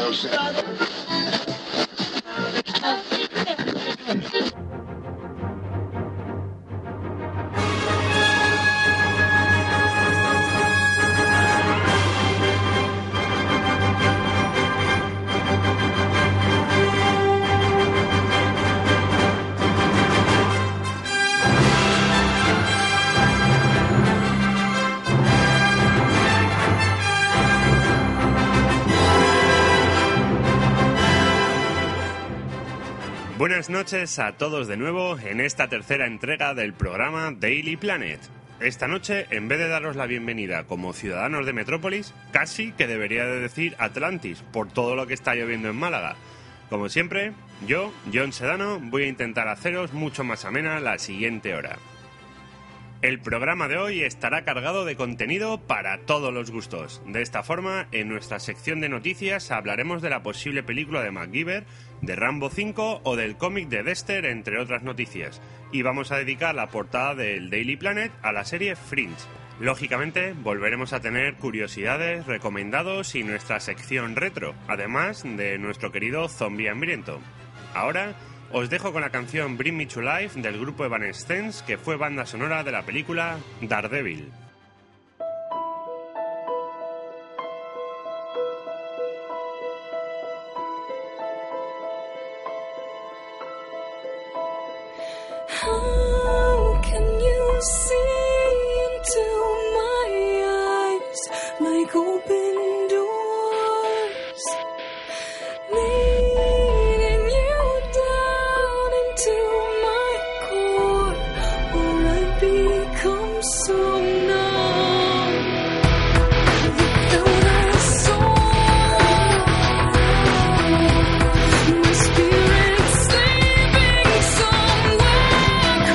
Buenas noches a todos de nuevo en esta tercera entrega del programa Daily Planet. Esta noche, en vez de daros la bienvenida como ciudadanos de Metrópolis, casi que debería de decir Atlantis, por todo lo que está lloviendo en Málaga. Como siempre, yo, John Sedano, voy a intentar haceros mucho más amena la siguiente hora. El programa de hoy estará cargado de contenido para todos los gustos. De esta forma, en nuestra sección de noticias hablaremos de la posible película de MacGyver, de Rambo 5 o del cómic de Dexter, entre otras noticias. Y vamos a dedicar la portada del Daily Planet a la serie Fringe. Lógicamente, volveremos a tener curiosidades, recomendados y nuestra sección retro, además de nuestro querido zombie hambriento. Ahora os dejo con la canción Bring Me to Life del grupo Evanescence, que fue banda sonora de la película Daredevil. How can you see into my eyes like open doors, leading you down into my core, or I become so numb without a soul. My spirit's sleeping somewhere.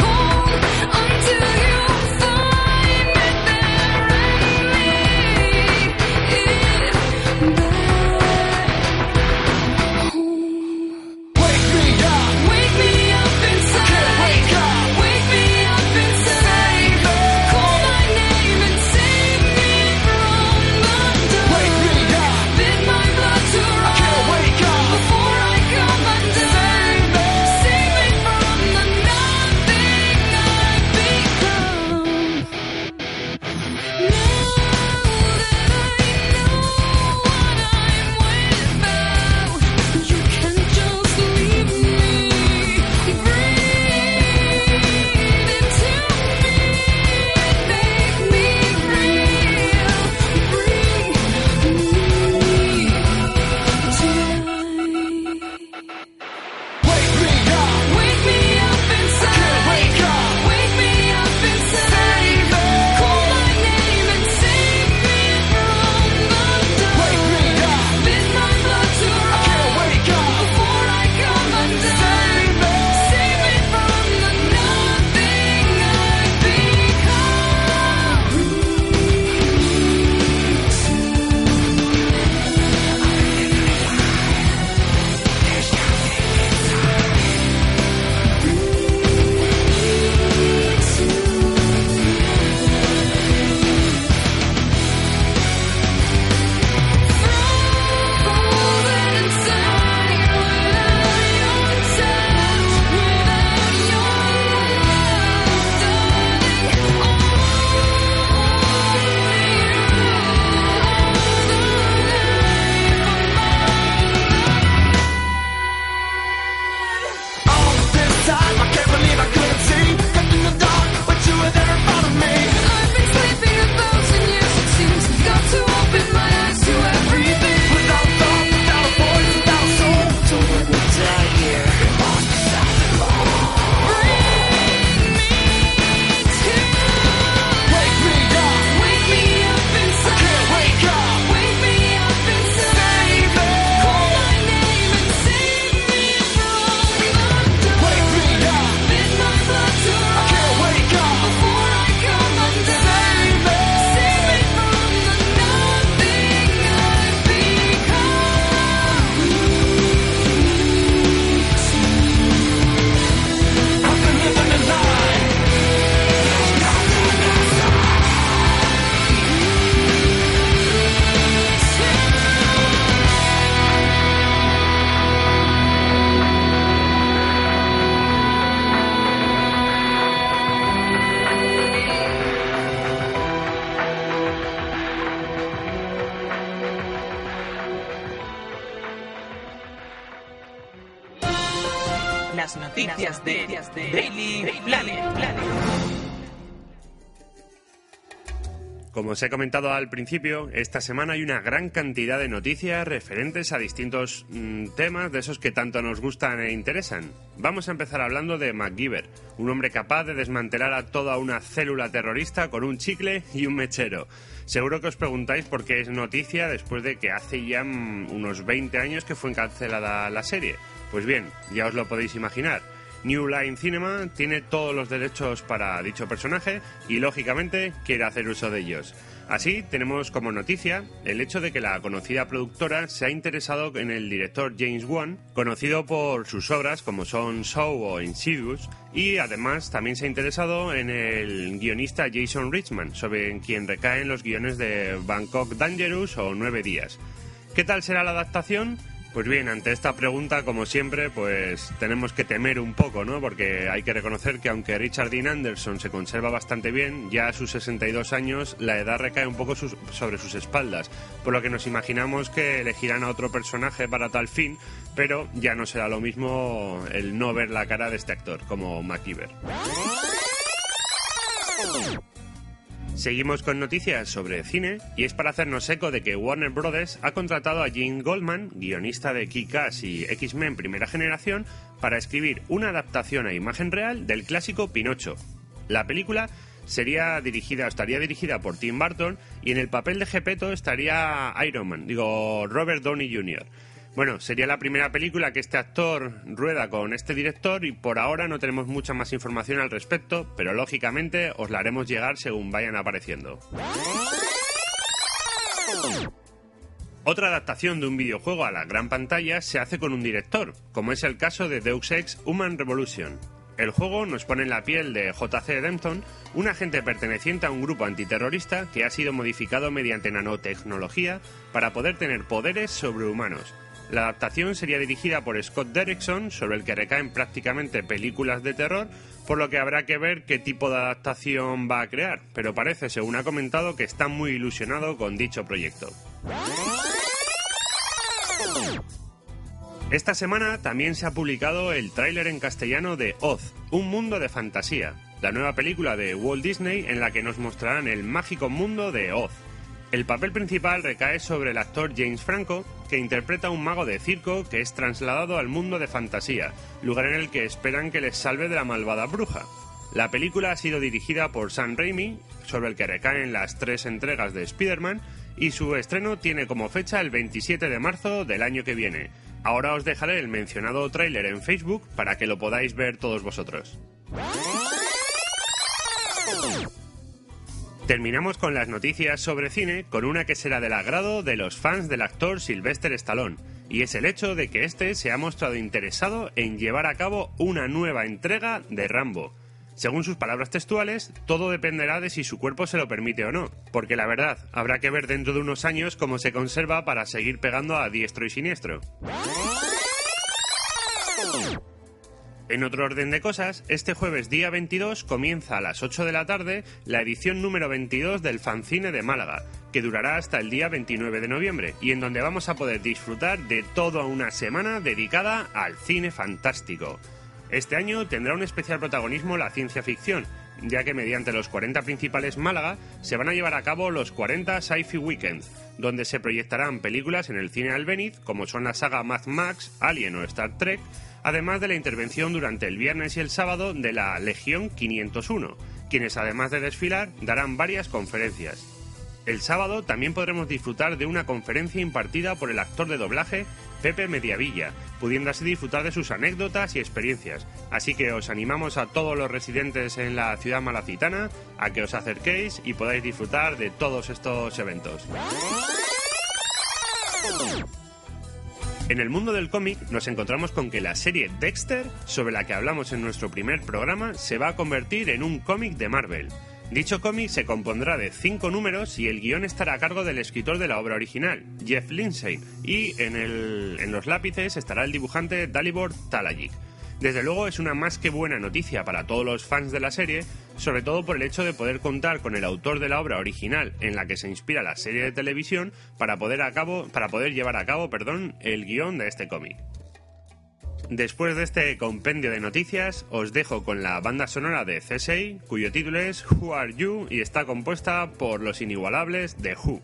Las noticias de Daily Planet. Como os he comentado al principio, esta semana hay una gran cantidad de noticias referentes a distintos temas de esos que tanto nos gustan e interesan. Vamos a empezar hablando de MacGyver, un hombre capaz de desmantelar a toda una célula terrorista con un chicle y un mechero. Seguro que os preguntáis por qué es noticia después de que hace ya unos 20 años que fue cancelada la serie. Pues bien, ya os lo podéis imaginar. New Line Cinema tiene todos los derechos para dicho personaje y, lógicamente, quiere hacer uso de ellos. Así, tenemos como noticia el hecho de que la conocida productora se ha interesado en el director James Wan, conocido por sus obras como son Saw o Insidious, y además también se ha interesado en el guionista Jason Reitman, sobre quien recaen los guiones de Bangkok Dangerous o 9 días. ¿Qué tal será la adaptación? Pues bien, ante esta pregunta, como siempre, pues tenemos que temer un poco, ¿no? Porque hay que reconocer que aunque Richard Dean Anderson se conserva bastante bien, ya a sus 62 años la edad recae un poco sobre sus espaldas, por lo que nos imaginamos que elegirán a otro personaje para tal fin, pero ya no será lo mismo el no ver la cara de este actor, como MacGyver. Seguimos con noticias sobre cine y es para hacernos eco de que Warner Bros. Ha contratado a Gene Goldman, guionista de Kick-Ass y X-Men Primera Generación, para escribir una adaptación a imagen real del clásico Pinocho. La película estaría dirigida por Tim Burton y en el papel de Gepetto estaría Robert Downey Jr. Bueno, sería la primera película que este actor rueda con este director y por ahora no tenemos mucha más información al respecto, pero lógicamente os la haremos llegar según vayan apareciendo. Otra adaptación de un videojuego a la gran pantalla se hace con un director, como es el caso de Deus Ex Human Revolution. El juego nos pone en la piel de J.C. Denton, un agente perteneciente a un grupo antiterrorista que ha sido modificado mediante nanotecnología para poder tener poderes sobrehumanos. La adaptación sería dirigida por Scott Derrickson, sobre el que recaen prácticamente películas de terror, por lo que habrá que ver qué tipo de adaptación va a crear, pero parece, según ha comentado, que está muy ilusionado con dicho proyecto. Esta semana también se ha publicado el tráiler en castellano de Oz, un mundo de fantasía, la nueva película de Walt Disney en la que nos mostrarán el mágico mundo de Oz. El papel principal recae sobre el actor James Franco, que interpreta a un mago de circo que es trasladado al mundo de fantasía, lugar en el que esperan que les salve de la malvada bruja. La película ha sido dirigida por Sam Raimi, sobre el que recaen las 3 entregas de Spider-Man, y su estreno tiene como fecha el 27 de marzo del año que viene. Ahora os dejaré el mencionado tráiler en Facebook para que lo podáis ver todos vosotros. Terminamos con las noticias sobre cine con una que será del agrado de los fans del actor Sylvester Stallone, y es el hecho de que este se ha mostrado interesado en llevar a cabo una nueva entrega de Rambo. Según sus palabras textuales, todo dependerá de si su cuerpo se lo permite o no, porque la verdad, habrá que ver dentro de unos años cómo se conserva para seguir pegando a diestro y siniestro. En otro orden de cosas, este jueves día 22 comienza a las 8 de la tarde la edición número 22 del Fanzine de Málaga, que durará hasta el día 29 de noviembre, y en donde vamos a poder disfrutar de toda una semana dedicada al cine fantástico. Este año tendrá un especial protagonismo la ciencia ficción, ya que mediante los 40 principales Málaga se van a llevar a cabo los 40 Sci-Fi Weekends, donde se proyectarán películas en el cine Albéniz, como son la saga Mad Max, Alien o Star Trek, además de la intervención durante el viernes y el sábado de la Legión 501, quienes además de desfilar darán varias conferencias. El sábado también podremos disfrutar de una conferencia impartida por el actor de doblaje Pepe Mediavilla, pudiendo así disfrutar de sus anécdotas y experiencias. Así que os animamos a todos los residentes en la ciudad malacitana a que os acerquéis y podáis disfrutar de todos estos eventos. En el mundo del cómic nos encontramos con que la serie Dexter, sobre la que hablamos en nuestro primer programa, se va a convertir en un cómic de Marvel. Dicho cómic se compondrá de 5 números y el guión estará a cargo del escritor de la obra original, Jeff Lindsay, y en los lápices estará el dibujante Dalibor Talajic. Desde luego es una más que buena noticia para todos los fans de la serie, sobre todo por el hecho de poder contar con el autor de la obra original en la que se inspira la serie de televisión para poder llevar a cabo el guión de este cómic. Después de este compendio de noticias, os dejo con la banda sonora de CSI, cuyo título es Who Are You y está compuesta por los inigualables The Who.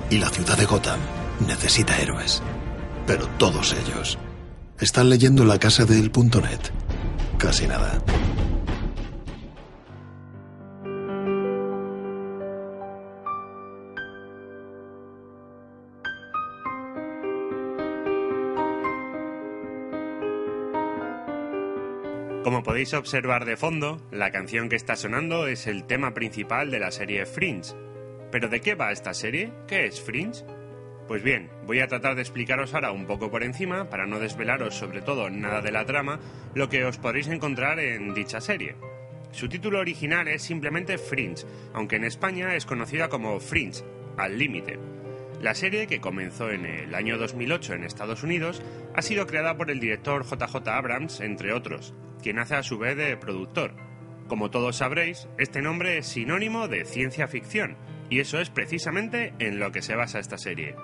Y la ciudad de Gotham necesita héroes. Pero todos ellos están leyendo La Casa de El.net. Casi nada. Como podéis observar de fondo, la canción que está sonando es el tema principal de la serie Fringe. ¿Pero de qué va esta serie? ¿Qué es Fringe? Pues bien, voy a tratar de explicaros ahora un poco por encima, para no desvelaros sobre todo nada de la trama, lo que os podréis encontrar en dicha serie. Su título original es simplemente Fringe, aunque en España es conocida como Fringe, al límite. La serie, que comenzó en el año 2008 en Estados Unidos, ha sido creada por el director JJ Abrams, entre otros, quien hace a su vez de productor. Como todos sabréis, este nombre es sinónimo de ciencia ficción, y eso es precisamente en lo que se basa esta serie.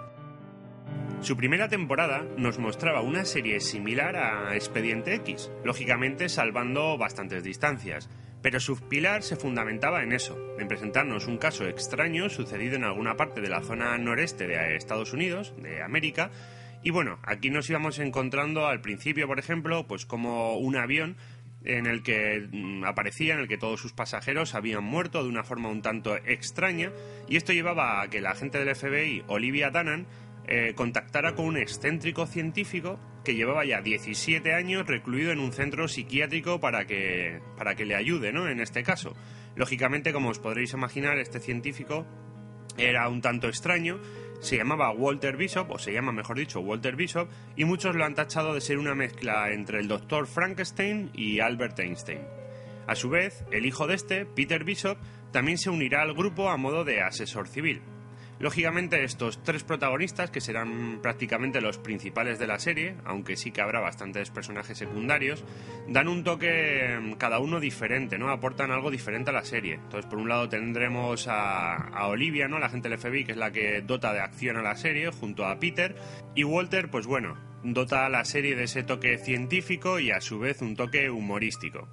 Su primera temporada nos mostraba una serie similar a Expediente X, lógicamente salvando bastantes distancias, pero su pilar se fundamentaba en eso, en presentarnos un caso extraño sucedido en alguna parte de la zona noreste de Estados Unidos, de América, y bueno, aquí nos íbamos encontrando al principio, por ejemplo, pues como un avión en el que aparecía, en el que todos sus pasajeros habían muerto de una forma un tanto extraña, y esto llevaba a que la agente del FBI, Olivia Dunham, contactara con un excéntrico científico que llevaba ya 17 años recluido en un centro psiquiátrico para que le ayude, ¿no?, en este caso. Lógicamente, como os podréis imaginar, este científico era un tanto extraño, se llamaba Walter Bishop, o se llama mejor dicho Walter Bishop, y muchos lo han tachado de ser una mezcla entre el Dr. Frankenstein y Albert Einstein. A su vez, el hijo de este, Peter Bishop, también se unirá al grupo a modo de asesor civil. Lógicamente, estos tres protagonistas, que serán prácticamente los principales de la serie, aunque sí que habrá bastantes personajes secundarios, dan un toque cada uno diferente, ¿no? Aportan algo diferente a la serie. Entonces, por un lado tendremos a Olivia, ¿no?, la agente del FBI, que es la que dota de acción a la serie, junto a Peter, y Walter, pues bueno, dota a la serie de ese toque científico y a su vez un toque humorístico.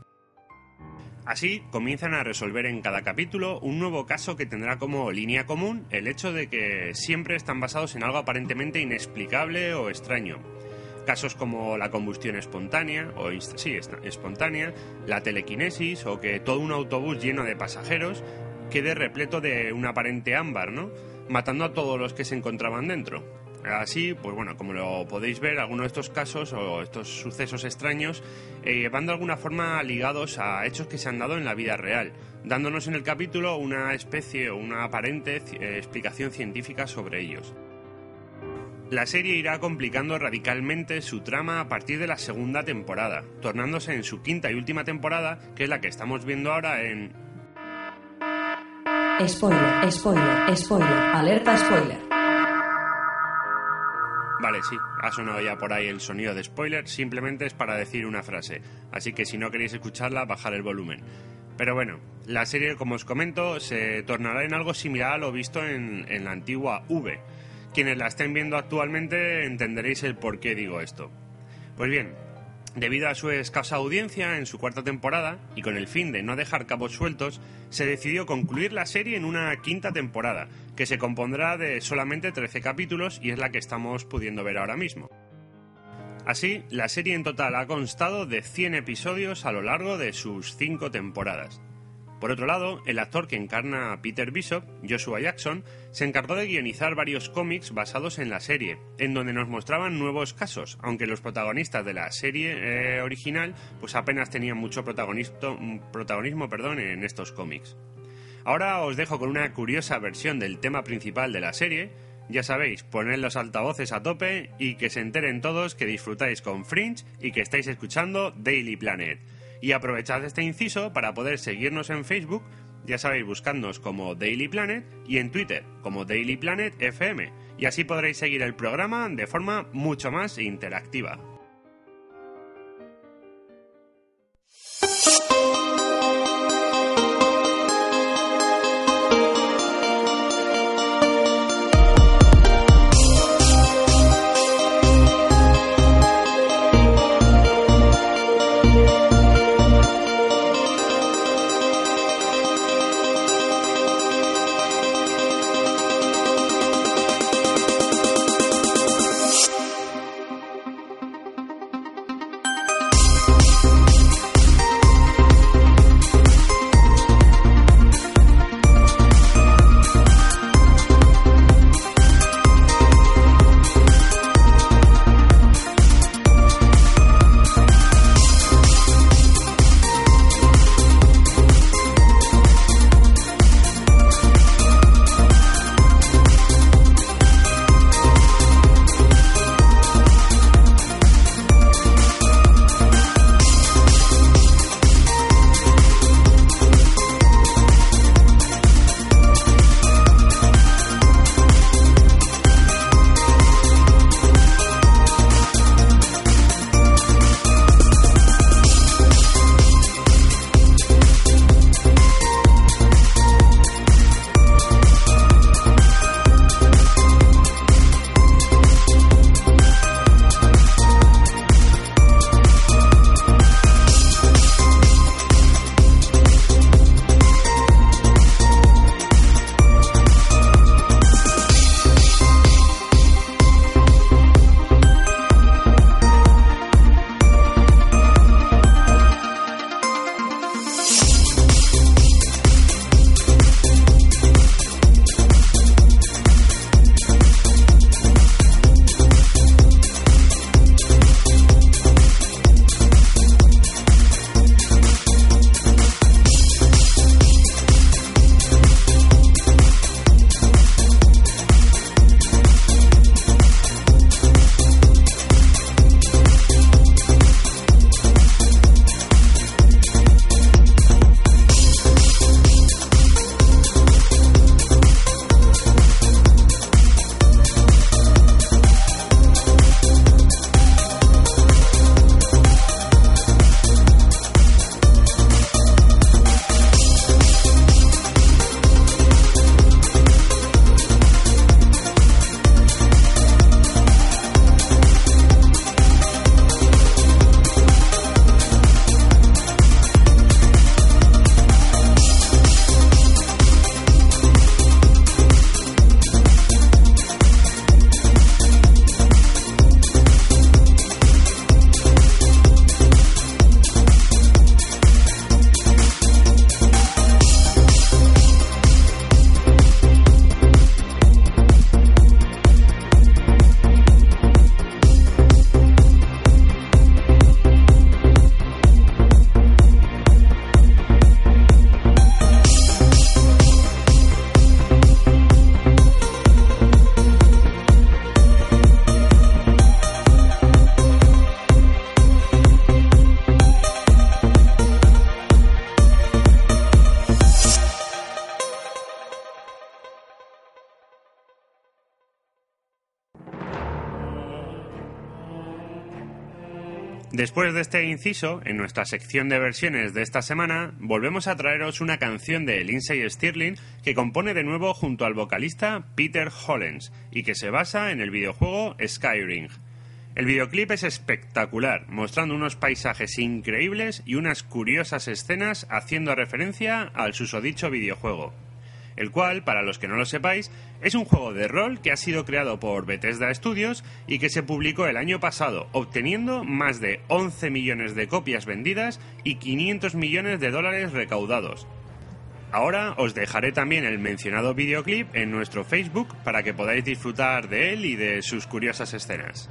Así, comienzan a resolver en cada capítulo un nuevo caso que tendrá como línea común el hecho de que siempre están basados en algo aparentemente inexplicable o extraño. Casos como la combustión espontánea, espontánea, la telequinesis o que todo un autobús lleno de pasajeros quede repleto de un aparente ámbar, ¿no?, matando a todos los que se encontraban dentro. Así, pues bueno, como lo podéis ver, algunos de estos casos o estos sucesos extraños van de alguna forma ligados a hechos que se han dado en la vida real, dándonos en el capítulo una especie o una aparente explicación científica sobre ellos. La serie irá complicando radicalmente su trama a partir de la segunda temporada, tornándose en su quinta y última temporada, que es la que estamos viendo ahora en... Spoiler, spoiler, spoiler, alerta spoiler. Vale, sí, ha sonado ya por ahí el sonido de spoiler, simplemente es para decir una frase, así que si no queréis escucharla, bajar el volumen. Pero bueno, la serie, como os comento, se tornará en algo similar a lo visto en la antigua V. Quienes la estén viendo actualmente entenderéis el por qué digo esto. Pues bien, debido a su escasa audiencia en su cuarta temporada, y con el fin de no dejar cabos sueltos, se decidió concluir la serie en una quinta temporada, que se compondrá de solamente 13 capítulos y es la que estamos pudiendo ver ahora mismo. Así, la serie en total ha constado de 100 episodios a lo largo de sus 5 temporadas. Por otro lado, el actor que encarna a Peter Bishop, Joshua Jackson, se encargó de guionizar varios cómics basados en la serie, en donde nos mostraban nuevos casos, aunque los protagonistas de la serie original pues apenas tenían mucho protagonismo en estos cómics. Ahora os dejo con una curiosa versión del tema principal de la serie. Ya sabéis, poned los altavoces a tope y que se enteren todos que disfrutáis con Fringe y que estáis escuchando Daily Planet. Y aprovechad este inciso para poder seguirnos en Facebook, ya sabéis, buscadnos como Daily Planet, y en Twitter como Daily Planet FM, y así podréis seguir el programa de forma mucho más interactiva. Después de este inciso, en nuestra sección de versiones de esta semana, volvemos a traeros una canción de Lindsey Stirling que compone de nuevo junto al vocalista Peter Hollens y que se basa en el videojuego Skyrim. El videoclip es espectacular, mostrando unos paisajes increíbles y unas curiosas escenas haciendo referencia al susodicho videojuego, el cual, para los que no lo sepáis, es un juego de rol que ha sido creado por Bethesda Studios y que se publicó el año pasado, obteniendo más de 11 millones de copias vendidas y 500 millones de dólares recaudados. Ahora os dejaré también el mencionado videoclip en nuestro Facebook para que podáis disfrutar de él y de sus curiosas escenas.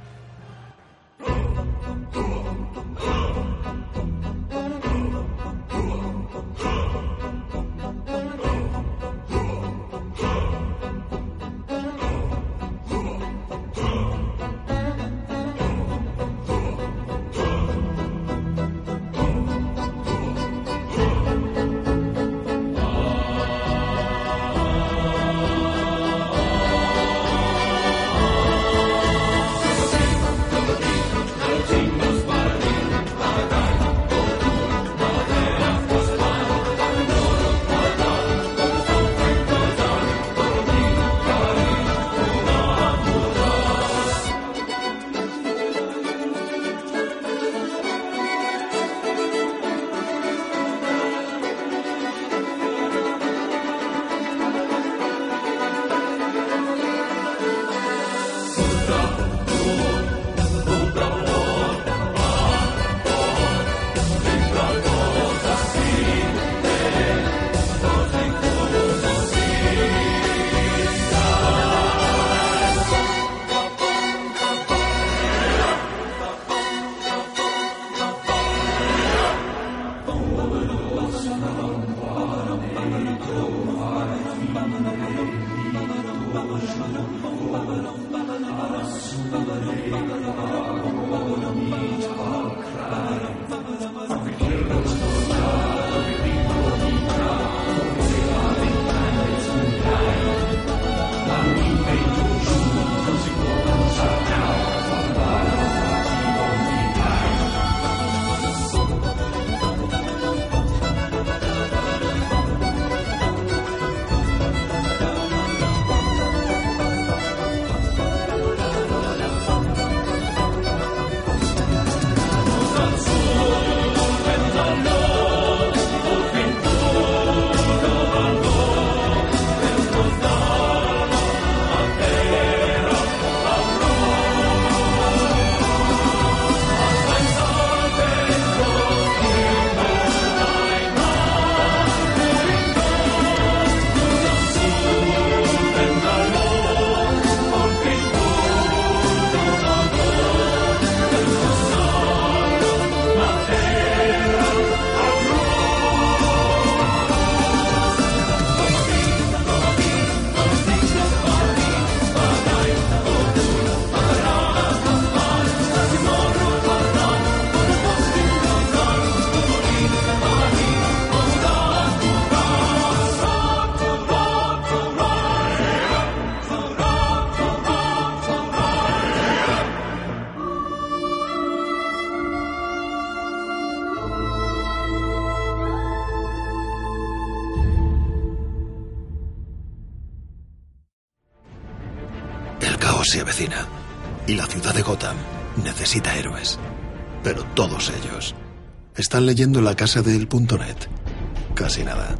Se avecina y la ciudad de Gotham necesita héroes, pero todos ellos están leyendo La Casa de El.net. Casi nada.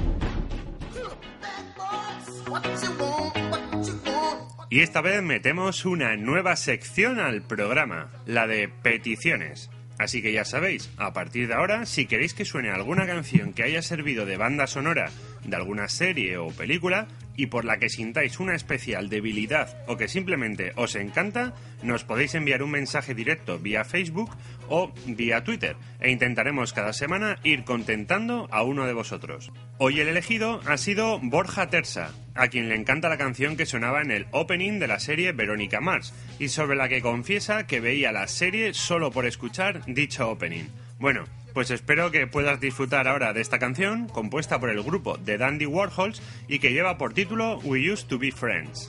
Y esta vez metemos una nueva sección al programa, la de peticiones. Así que ya sabéis, a partir de ahora, si queréis que suene alguna canción que haya servido de banda sonora de alguna serie o película y por la que sintáis una especial debilidad o que simplemente os encanta, nos podéis enviar un mensaje directo vía Facebook o vía Twitter e intentaremos cada semana ir contentando a uno de vosotros. Hoy el elegido ha sido Borja Tersa, a quien le encanta la canción que sonaba en el opening de la serie Verónica Mars y sobre la que confiesa que veía la serie solo por escuchar dicho opening. Bueno, pues espero que puedas disfrutar ahora de esta canción, compuesta por el grupo The Dandy Warhols y que lleva por título We Used to Be Friends.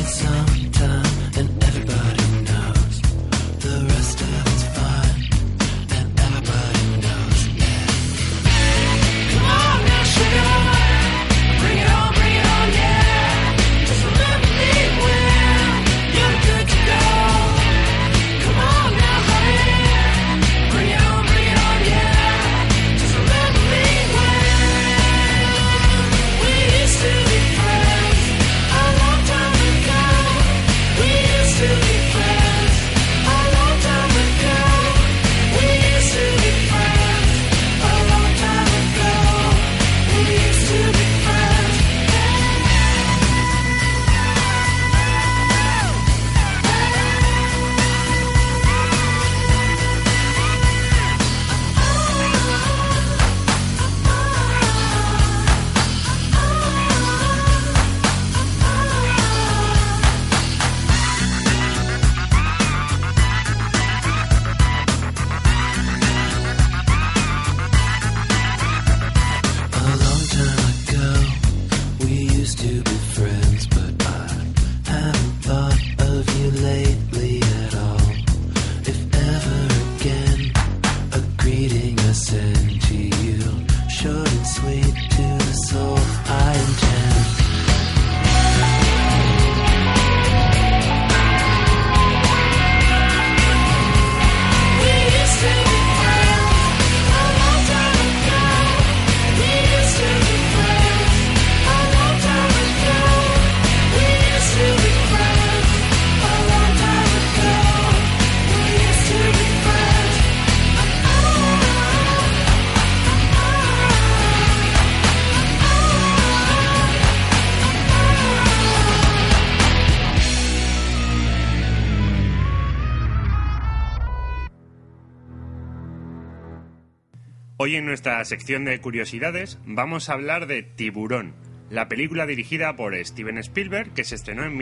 Hoy en nuestra sección de curiosidades vamos a hablar de Tiburón, la película dirigida por Steven Spielberg que se estrenó en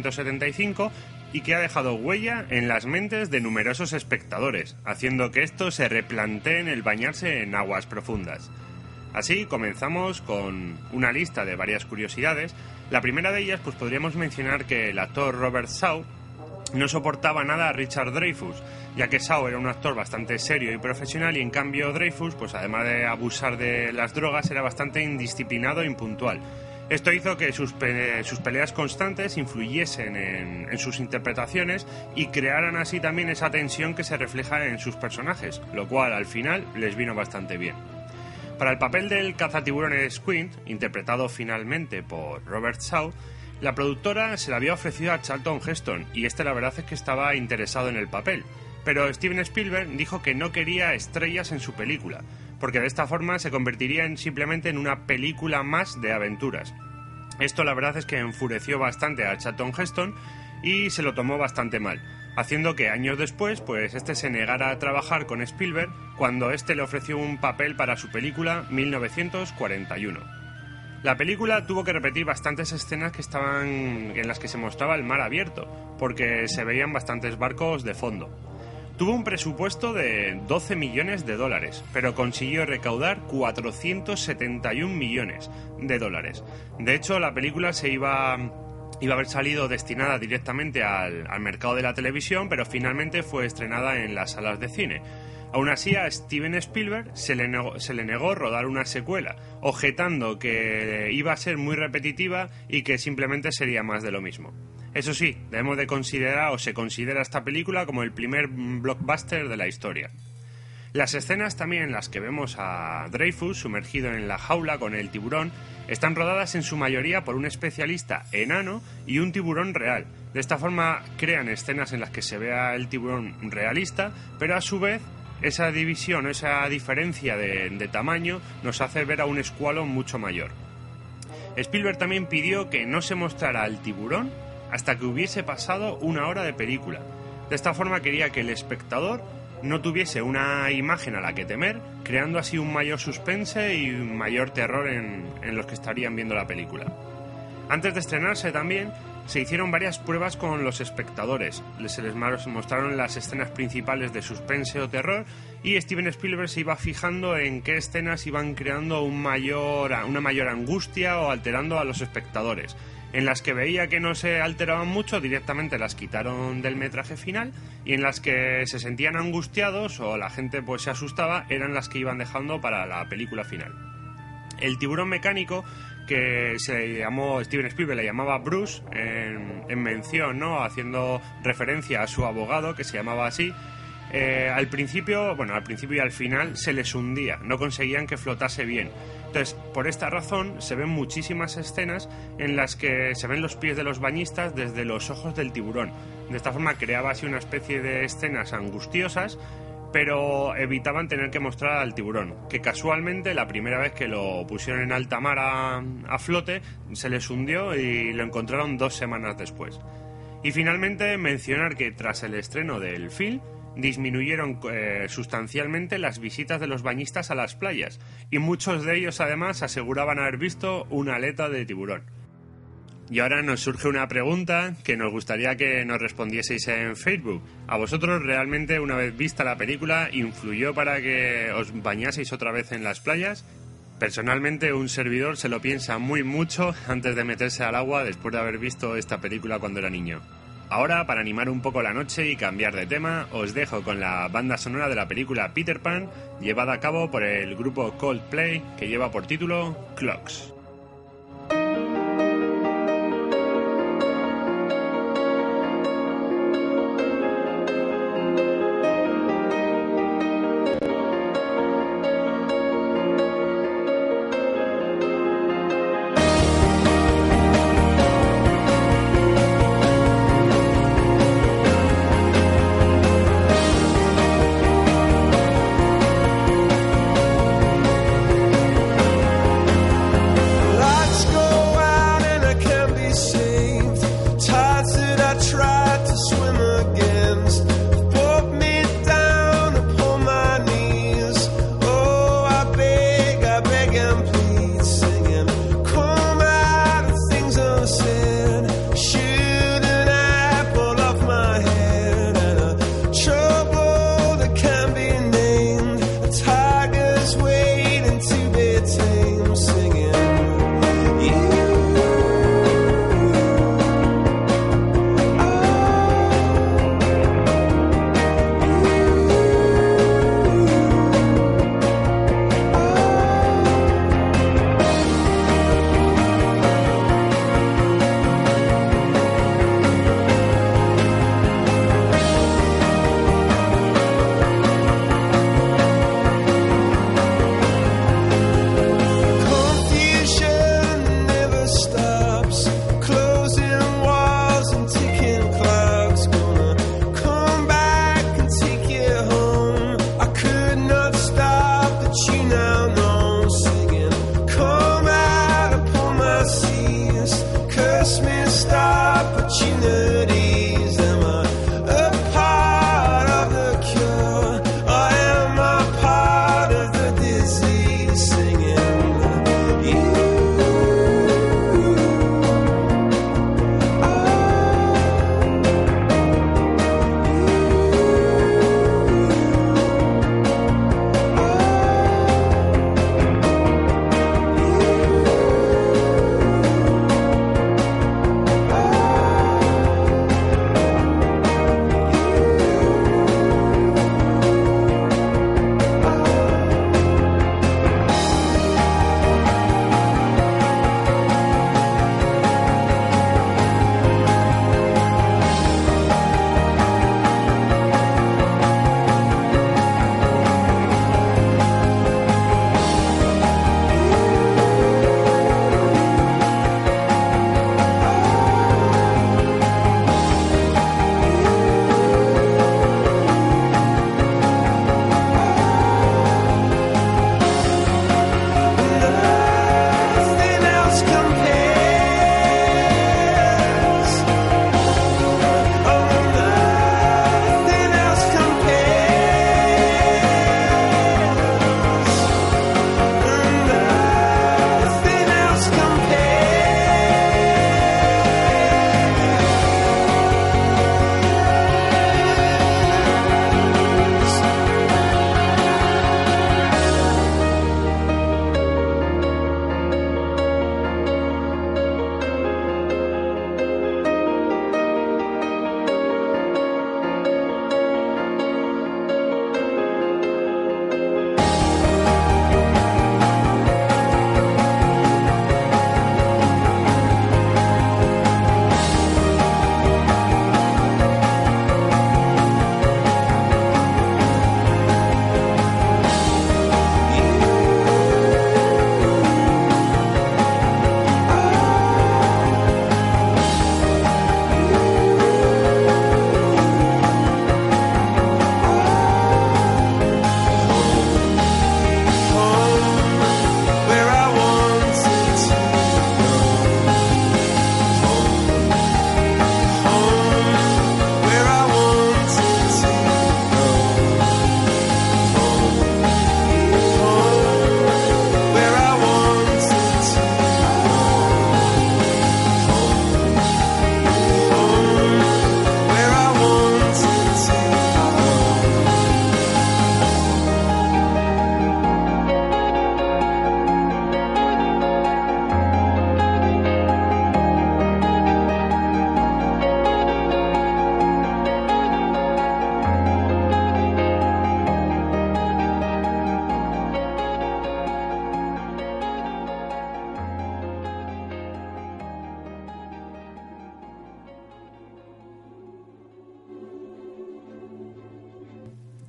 1975 y que ha dejado huella en las mentes de numerosos espectadores, haciendo que estos se replanteen el bañarse en aguas profundas. Así comenzamos con una lista de varias curiosidades. La primera de ellas, pues podríamos mencionar que el actor Robert Shaw no soportaba nada a Richard Dreyfuss, ya que Shaw era un actor bastante serio y profesional y en cambio Dreyfuss, pues además de abusar de las drogas, era bastante indisciplinado e impuntual. Esto hizo que sus peleas constantes influyesen en sus interpretaciones y crearan así también esa tensión que se refleja en sus personajes, lo cual al final les vino bastante bien. Para el papel del cazatiburones Quint, interpretado finalmente por Robert Shaw, la productora se la había ofrecido a Charlton Heston y la verdad es que estaba interesado en el papel, pero Steven Spielberg dijo que no quería estrellas en su película, porque de esta forma se convertiría simplemente en una película más de aventuras. Esto la verdad es que enfureció bastante a Charlton Heston y se lo tomó bastante mal, haciendo que años después pues se negara a trabajar con Spielberg cuando le ofreció un papel para su película 1941. La película tuvo que repetir bastantes escenas en las que se mostraba el mar abierto, porque se veían bastantes barcos de fondo. Tuvo un presupuesto de $12 millones, pero consiguió recaudar $471 millones. De hecho, la película iba a haber salido destinada directamente al mercado de la televisión, pero finalmente fue estrenada en las salas de cine. Aún así, a Steven Spielberg se le negó rodar una secuela, objetando que iba a ser muy repetitiva y que simplemente sería más de lo mismo. Eso sí, debemos de considerar, o se considera esta película como el primer blockbuster de la historia. Las escenas también en las que vemos a Dreyfuss sumergido en la jaula con el tiburón están rodadas en su mayoría por un especialista enano y un tiburón real. De esta forma crean escenas en las que se vea el tiburón realista, pero a su vez esa división, esa diferencia de tamaño nos hace ver a un escualo mucho mayor. Spielberg también pidió que no se mostrara al tiburón hasta que hubiese pasado 1 hora de película. De esta forma quería que el espectador no tuviese una imagen a la que temer, creando así un mayor suspense y un mayor terror en los que estarían viendo la película. Antes de estrenarse también se hicieron varias pruebas con los espectadores, se les mostraron las escenas principales de suspense o terror y Steven Spielberg se iba fijando en qué escenas iban creando una mayor angustia o alterando a los espectadores. En las que veía que no se alteraban mucho, directamente las quitaron del metraje final, y en las que se sentían angustiados o la gente pues se asustaba, eran las que iban dejando para la película final. El tiburón mecánico, que se llamó Steven Spielberg, le llamaba Bruce en mención, ¿no?, haciendo referencia a su abogado, que se llamaba así. Al principio y al final se les hundía, no conseguían que flotase bien. Entonces, por esta razón se ven muchísimas escenas en las que se ven los pies de los bañistas desde los ojos del tiburón. De esta forma creaba así una especie de escenas angustiosas, pero evitaban tener que mostrar al tiburón, que casualmente la primera vez que lo pusieron en alta mar a flote se les hundió y lo encontraron 2 semanas después. Y finalmente mencionar que tras el estreno del film disminuyeron sustancialmente las visitas de los bañistas a las playas, y muchos de ellos además aseguraban haber visto una aleta de tiburón. Y ahora nos surge una pregunta que nos gustaría que nos respondieseis en Facebook. ¿A vosotros realmente, una vez vista la película, influyó para que os bañaseis otra vez en las playas? Personalmente, un servidor se lo piensa muy mucho antes de meterse al agua después de haber visto esta película cuando era niño. Ahora, para animar un poco la noche y cambiar de tema, os dejo con la banda sonora de la película Peter Pan, llevada a cabo por el grupo Coldplay, que lleva por título Clocks.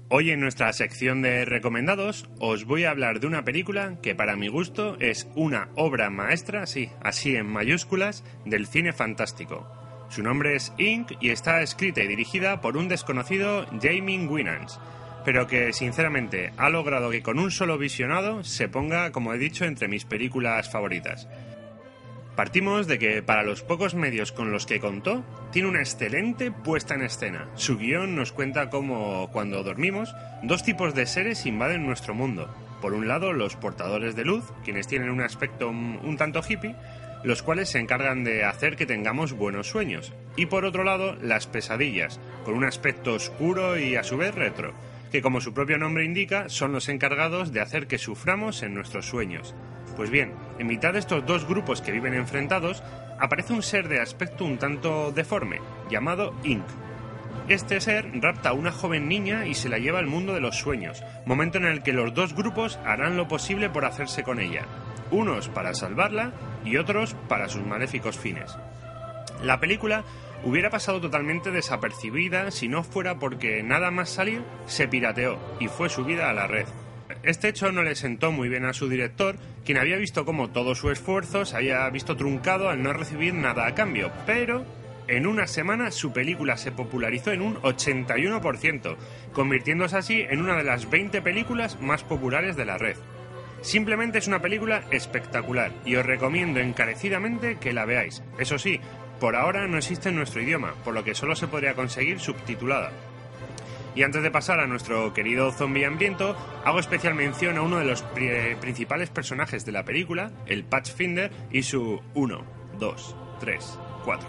Hoy en nuestra sección de recomendados os voy a hablar de una película que para mi gusto es una obra maestra, sí, así en mayúsculas, del cine fantástico. Su nombre es Inc. y está escrita y dirigida por un desconocido Jamie Winans, pero que sinceramente ha logrado que con un solo visionado se ponga, como he dicho, entre mis películas favoritas. Partimos de que para los pocos medios con los que contó, tiene una excelente puesta en escena. Su guión nos cuenta cómo, cuando dormimos, dos tipos de seres invaden nuestro mundo. Por un lado, los portadores de luz, quienes tienen un aspecto un tanto hippie, los cuales se encargan de hacer que tengamos buenos sueños. Y por otro lado, las pesadillas, con un aspecto oscuro y a su vez retro, que como su propio nombre indica, son los encargados de hacer que suframos en nuestros sueños. Pues bien, en mitad de estos dos grupos que viven enfrentados, aparece un ser de aspecto un tanto deforme, llamado Inc. Este ser rapta a una joven niña y se la lleva al mundo de los sueños, momento en el que los dos grupos harán lo posible por hacerse con ella, unos para salvarla y otros para sus maléficos fines. La película hubiera pasado totalmente desapercibida si no fuera porque nada más salir se pirateó y fue subida a la red. Este hecho no le sentó muy bien a su director, quien había visto cómo todo su esfuerzo se había visto truncado al no recibir nada a cambio, pero en una semana su película se popularizó en un 81%, convirtiéndose así en una de las 20 películas más populares de la red. Simplemente es una película espectacular y os recomiendo encarecidamente que la veáis. Eso sí, por ahora no existe en nuestro idioma, por lo que solo se podría conseguir subtitulada. Y antes de pasar a nuestro querido zombie hambriento, hago especial mención a uno de los principales personajes de la película, el Pathfinder, y su 1, 2, 3, 4.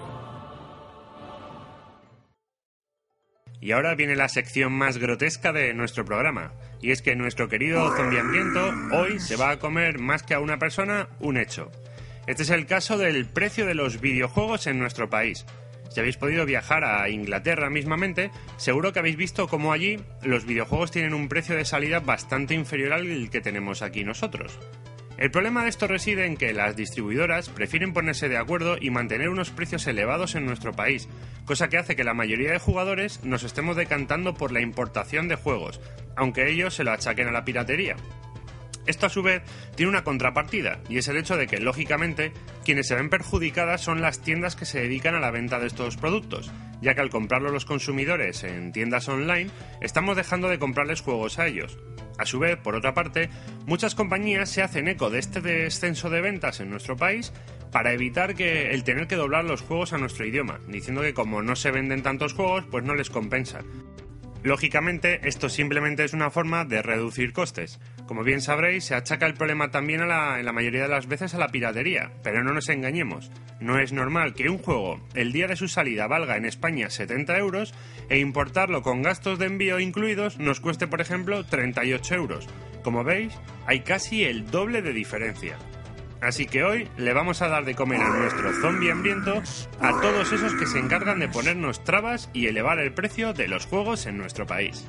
Y ahora viene la sección más grotesca de nuestro programa, y es que nuestro querido zombie hambriento hoy se va a comer más que a una persona, un hecho. Este es el caso del precio de los videojuegos en nuestro país. Si habéis podido viajar a Inglaterra mismamente, seguro que habéis visto cómo allí los videojuegos tienen un precio de salida bastante inferior al que tenemos aquí nosotros. El problema de esto reside en que las distribuidoras prefieren ponerse de acuerdo y mantener unos precios elevados en nuestro país, cosa que hace que la mayoría de jugadores nos estemos decantando por la importación de juegos, aunque ellos se lo achaquen a la piratería. Esto a su vez tiene una contrapartida, y es el hecho de que, lógicamente, quienes se ven perjudicadas son las tiendas que se dedican a la venta de estos productos, ya que al comprarlos los consumidores en tiendas online, estamos dejando de comprarles juegos a ellos. A su vez, por otra parte, muchas compañías se hacen eco de este descenso de ventas en nuestro país para evitar el tener que doblar los juegos a nuestro idioma, diciendo que como no se venden tantos juegos, pues no les compensa. Lógicamente, esto simplemente es una forma de reducir costes. Como bien sabréis, se achaca el problema también en la mayoría de las veces a la piratería, pero no nos engañemos. No es normal que un juego, el día de su salida, valga en España 70 euros e importarlo con gastos de envío incluidos nos cueste, por ejemplo, 38 euros. Como veis, hay casi el doble de diferencia. Así que hoy le vamos a dar de comer a nuestro zombie hambriento a todos esos que se encargan de ponernos trabas y elevar el precio de los juegos en nuestro país.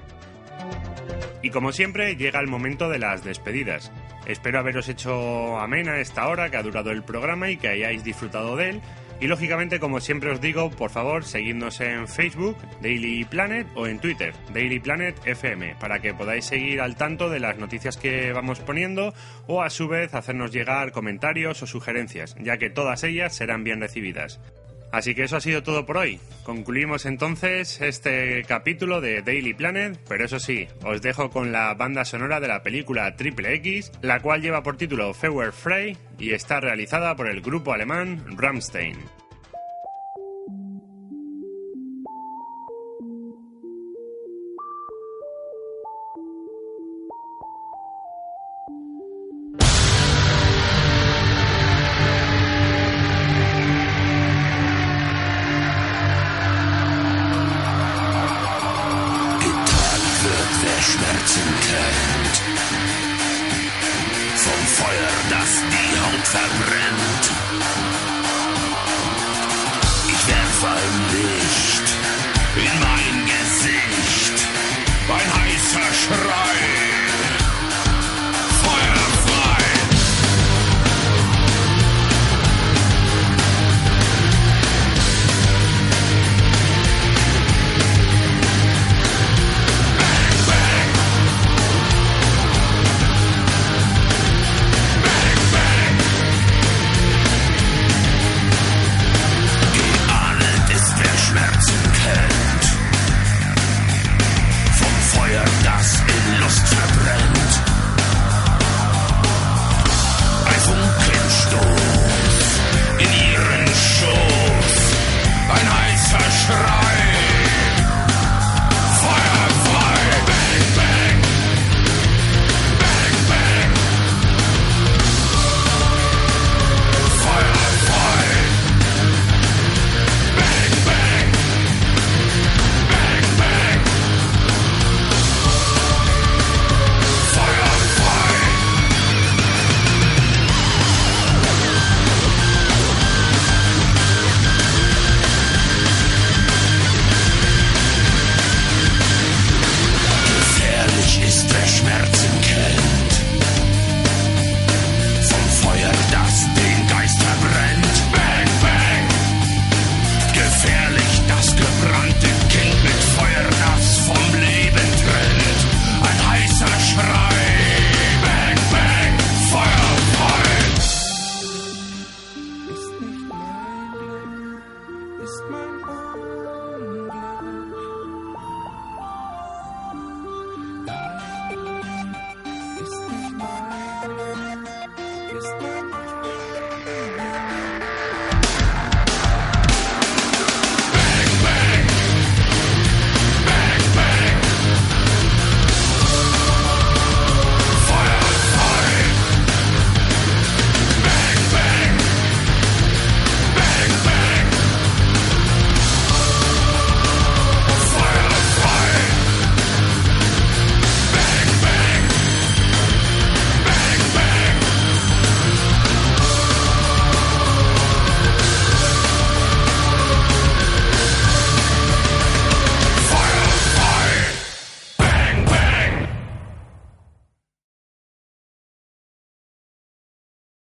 Y como siempre, llega el momento de las despedidas. Espero haberos hecho amena esta hora que ha durado el programa y que hayáis disfrutado de él. Y lógicamente, como siempre os digo, por favor, seguidnos en Facebook, Daily Planet, o en Twitter, Daily Planet FM, para que podáis seguir al tanto de las noticias que vamos poniendo o a su vez hacernos llegar comentarios o sugerencias, ya que todas ellas serán bien recibidas. Así que eso ha sido todo por hoy. Concluimos entonces este capítulo de Daily Planet, pero eso sí, os dejo con la banda sonora de la película Triple X, la cual lleva por título Feuer Frei y está realizada por el grupo alemán Rammstein. Schmerzen kennt, vom Feuer, das die Haut verbrennt. Ich werf ein Licht